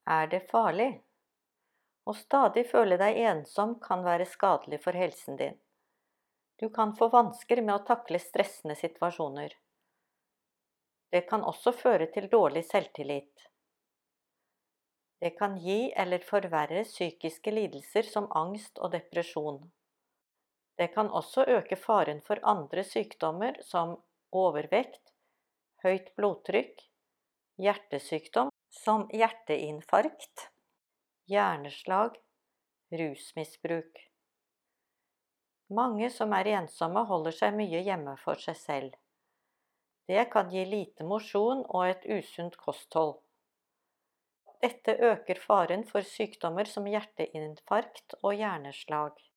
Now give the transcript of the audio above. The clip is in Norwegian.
Er det farlig? Å stadig føle deg ensom kan være skadelig for helsen din. Du kan få vansker med å takle stressende situasjoner. Det kan også føre til dårlig selvtillit. Det kan gi eller forverre psykiske lidelser som angst og depresjon. Det kan også øke faren for andre sykdommer som overvekt, høyt blodtrykk, hjertesykdom som hjerteinfarkt, hjerneslag, rusmisbruk. Mange som er ensomme holder seg mye hjemme for seg selv. Det kan gi lite mosjon og et usunt kosthold. Dette øker faren for sykdommer som hjerteinfarkt og hjerneslag.